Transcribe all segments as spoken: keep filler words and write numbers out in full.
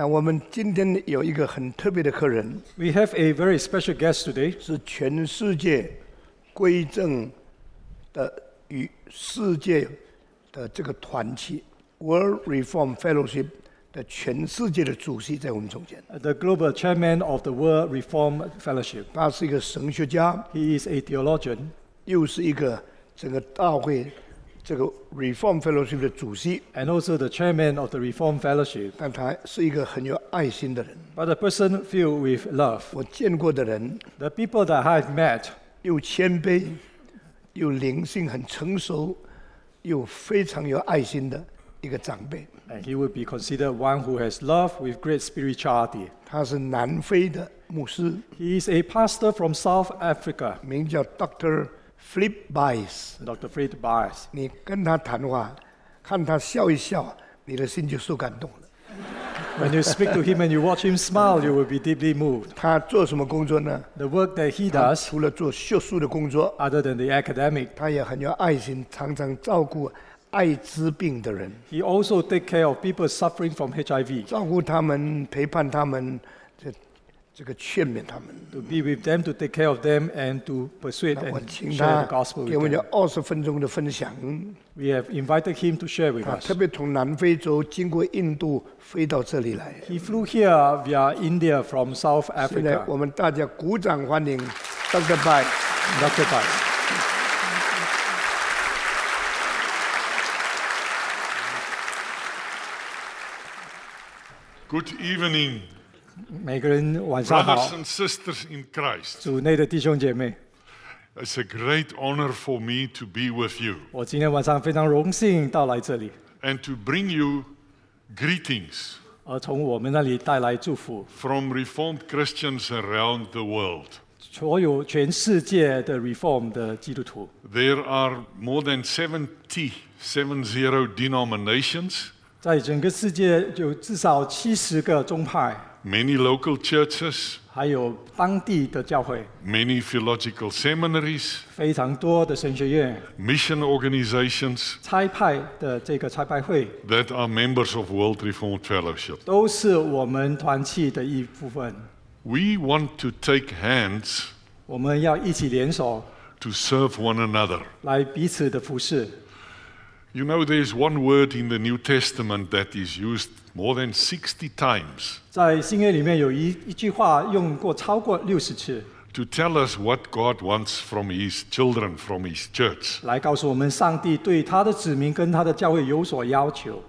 那我们今天有一个很特别的客人， We have a very special guest today. 是全世界归正的与世界的这个团体 World Reform Fellowship 的全世界的主席在我们中间。 The global chairman of the World Reform Fellowship. 他是一个神学家， He is a theologian, 又是一个整个大会这个 Reform Fellowship 的主席， and also the chairman of the Reform Fellowship. 但他是一个很有爱心的人。 But a person filled with love. 我见过的人， The people that I've met, 又谦卑，又灵性很成熟，又非常有爱心的一个长辈。 and he would be considered one who has love with great spirituality. 他是南非的牧师， He is a pastor from South Africa, 名叫 Doctor Flip Bice。 Doctor Fred Bias. 你跟他谈话，看他笑一笑，你的心就受感动了。 When you speak to him and you watch him smile, you will be deeply moved. 他做什么工作呢？ The work that he 他 does, 除了做学术的工作， other than the academic, 他也很有爱心，常常照顾艾滋病的人， he also takes care of people suffering from H I V, 照顾他们，陪伴他们，这这个劝勉他们。 to be with them, to take care of them, and to persuade 那我 and 请 share 他 the gospel 给我 with 们 them. 二十分钟的分享。 We have invited him to share with 他 us. 特别从南非洲经过印度飞到这里来。 He flew here via India from South 现在 Africa. 我们大家鼓掌欢迎 Doctor Bai。 Doctor Bias. Good evening, 每个人晚上 brothers 好， and sisters in Christ. 主内的弟兄姐妹， It's a great honor for me to be with you 我今天晚上非常荣幸到来这里， and to bring you greetings 而从我们那里带来祝福， from Reformed Christians around the world. 所有全世界的 Reform 的基督徒。 There are more than seventy, seven zero denominations, 在整个世界有至少七十个宗派， many local churches, 还有当地的教会， many theological seminaries, 非常多的神学院、 mission organizations 差派的这个差派会， that are members of World Reformed Fellowship. 都是我们团契的一部分。 We want to take hands 我们要一起联手 to serve one another. 来彼此的服侍。 You know, there's one word in the New Testament that is used more than sixty times 在新约里面有一一句话用过超过六十次， to tell us what God wants from His children, from His church. 来告诉我们上帝对他的子民跟他的教会有所要求。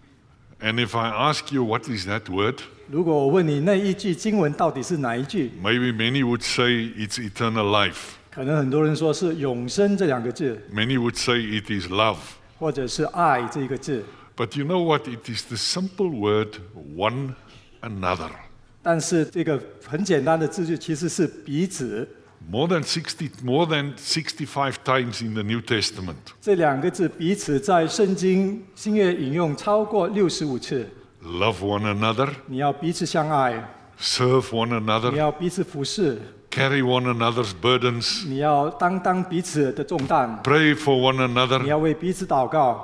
And if I ask you what is that word, 如果我问你那一句经文到底是哪一句， maybe many would say it's eternal life. 可能很多人说是永生这两个字， Many would say it is love. 或者是爱这个字。 But you know what? It is the simple word one another. 但是这个很简单的字句其实是彼此， More than sixty, more than sixty-five times in the New Testament. 这两个字彼此在圣经新约引用超过六十五次。 Love one another, 你要彼此相爱， serve one 你 another, 要彼此服侍， carry one another's burdens, 你要担当彼此的重担， pray for one 你 another. 要为彼此祷告，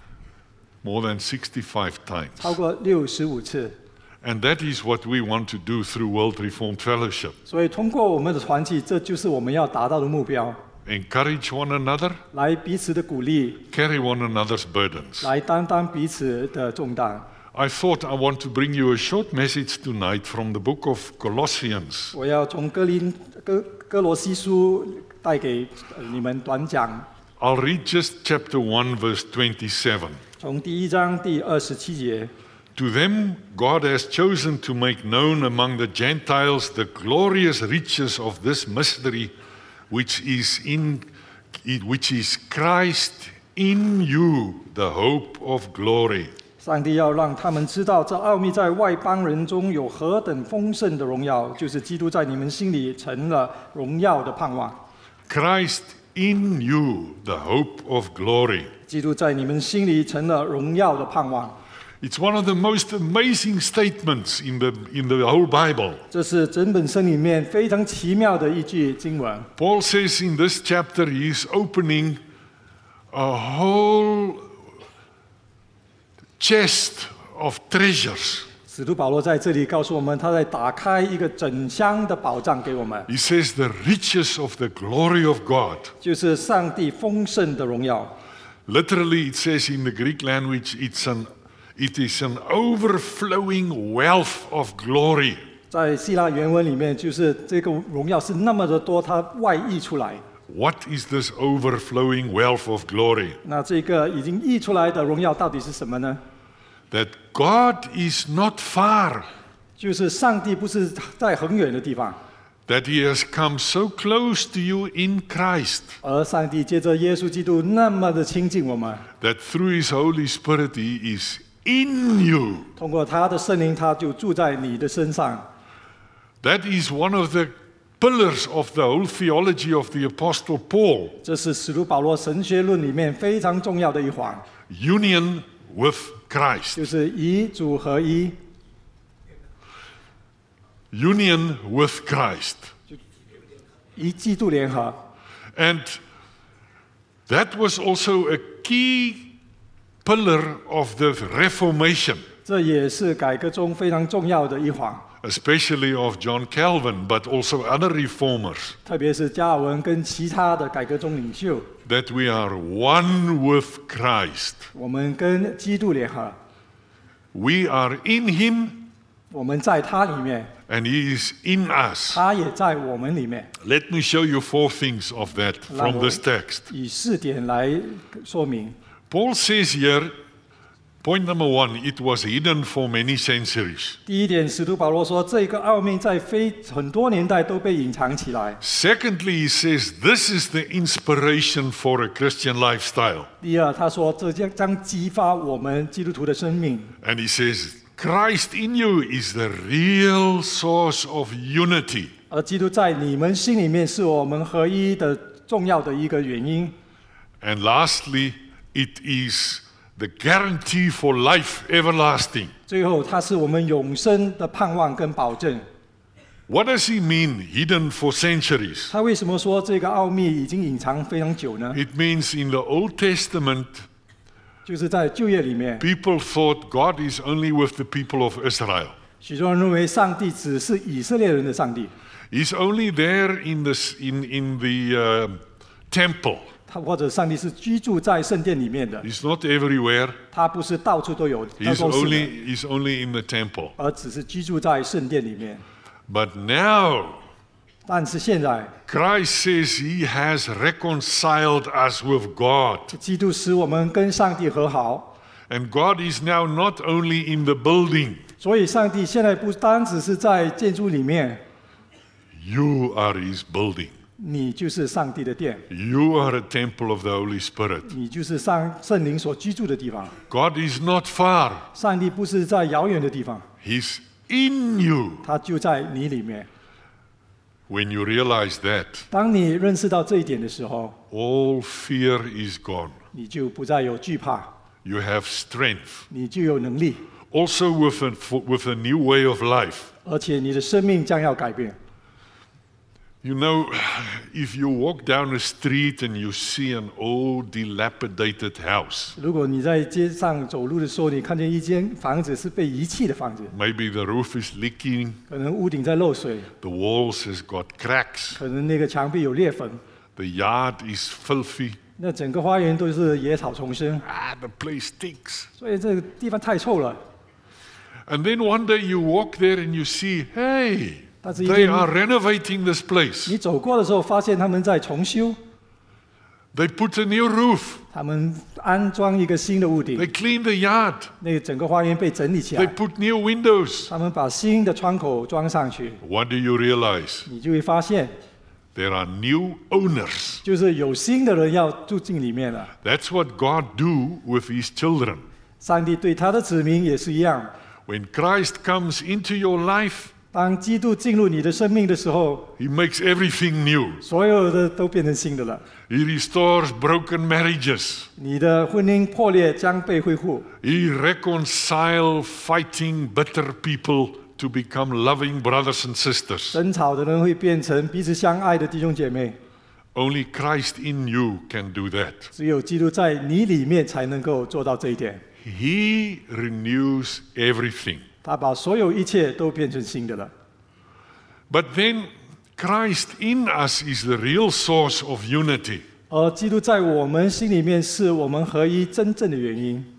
More than sixty-five 超 times. 过六十五次。 And that is what we want to do through World Reformed Fellowship. 所以通过我们的团契，这就是我们要达到的目标， Encourage one another, 来彼此的鼓励， carry one another's burdens. 来担当彼此的重担。 I thought I want to bring you a short message tonight from the book of Colossians. 我要从哥林哥哥罗西书带给呃你们短讲， I'll read just chapter one, verse twenty-seven. 从第一章第二十七节。 To them God has chosen to make known among the Gentiles the glorious riches of this mystery, which is in which is Christ in you, the hope of glory. 上帝要让他们知道，这奥秘在外邦人中有何等丰盛的荣耀，就是基督在你们心里成了荣耀的盼望。 Christ in you, the hope of glory. 基督在你们心里成了荣耀的盼望。 It's one of the most amazing statements in the, in the whole Bible. 这是整本圣里面非常奇妙的一句经文。 Paul says in this chapter he is opening a whole chest of treasures. 使徒保罗在这里告诉我们，他在打开一个整箱的宝藏给我们， He says the riches of the glory of God. 就是上帝丰盛的荣耀。 Literally, it says in the Greek language, it's an, it is an overflowing wealth of glory. 在希腊原文里面，就是这个荣耀是那么的多，它外溢出来。 What is this overflowing wealth of glory? 那这个已经溢出来的荣耀到底是什么呢？ That God is not far, 就是上帝不是在很远的地方， that He has come so close to you in Christ, 而上帝借着耶稣基督那么的亲近我们， that through His Holy Spirit He is in you. 通过他的圣灵，他就住在你的身上。 That is one of the pillars of the whole theology of the Apostle Paul. 这是使徒保罗神学论里面非常重要的一环， Union with Christ. 就是以主合一， Union with Christ. 以基督联合。 And that was also a key pillar of the Reformation, 这也是改革中非常重要的一环， especially of John Calvin, but also other reformers, 特别是加尔文跟其他的改革中领袖， that we are one with Christ. 我们跟基督联合， We are in Him 我们在他里面， and He is in us. 他也在我们里面。 Let me show you four things of that from this text. 以四点来说明。 Paul says here, point number one, it was hidden for many centuries. 第一点，使徒保罗说，这个奥秘在非很多年代都被隐藏起来。 Secondly, he says this is the inspiration for a Christian lifestyle. 第二，他说这将将激发我们基督徒的生命。 And he says, Christ in you is the real source of unity. 而基督在你们心里面是我们合一的重要的一个原因。 And lastly, it is the guarantee for life everlasting. 最后，它是我们永生的盼望跟保证。 What does he mean, hidden for centuries? 他为什么说这个奥秘已经隐藏非常久呢？ It means in the Old Testament, 就是在旧约里面， people thought God is only with the people of Israel. 许多人认为上帝只是以色列人的上帝， He's only there in, this, in, in the uh, temple. 他或者上帝是居住在圣殿里面的， He's not everywhere. 他不是到处都有，都 He's 是 only, 的， he's only in the temple. 而只是居住在圣殿里面。 But now, 但是现在， Christ says he has reconciled us with God. 基督使我们跟上帝和好， And God is now not only in the building, 所以上帝现在不单只是在建筑里面， you are his building. 你就是上帝的殿， You are a temple of the Holy Spirit. 你就是上圣灵所居住的地方。 God is not far. 上帝不是在遥远的地方， He's in you. 他就在你里面。 When you realize that, 当你认识到这一点的时候， all fear is gone. 你就不再有惧怕， You have strength. 你就有能力， Also with a, with a new way of life. 而且你的生命将要改变。 You know, if you walk down a street and you see an old dilapidated house, 如果你在街上走路的时候，你看见一间房子是被遗弃的房子， maybe the roof is leaking, 可能屋顶在漏水， the walls has got cracks, 可能那个墙壁有裂缝， the yard is filthy, 那整个花园都是野草丛生， ah, the place stinks. 所以这个地方太臭了。 And then one day you walk there and you see, hey, 但是一 they 天 are renovating this place. 你走过的时候，发现他们在重修， They put a new roof. 他们安装一个新的屋顶， They clean the yard. 那个整个花园被整理起 They 来， put new windows. 他们把新的窗口装上去， What do you realize? 你就会发现， There are new owners. 就是有新的人要住进里面了。 That's what God do with his children. 上帝对他的子民也是一样， When Christ comes into your life, 当基督进入你的生命的时候， he makes everything new. 所有的都变成新的了。 He restores broken marriages. 你的婚姻破裂将被恢复， He reconciles fighting, bitter people to become loving brothers and sisters. 争吵的人会变成彼此相爱的弟兄姐妹。 Only Christ in you can do that. 只有基督在你里面才能够做到这一点。 He renews everything. 他把所有一切都变成新的了。 But then Christ in us is the real source of unity. 而基督在我们心里面是我们合一真正的原因。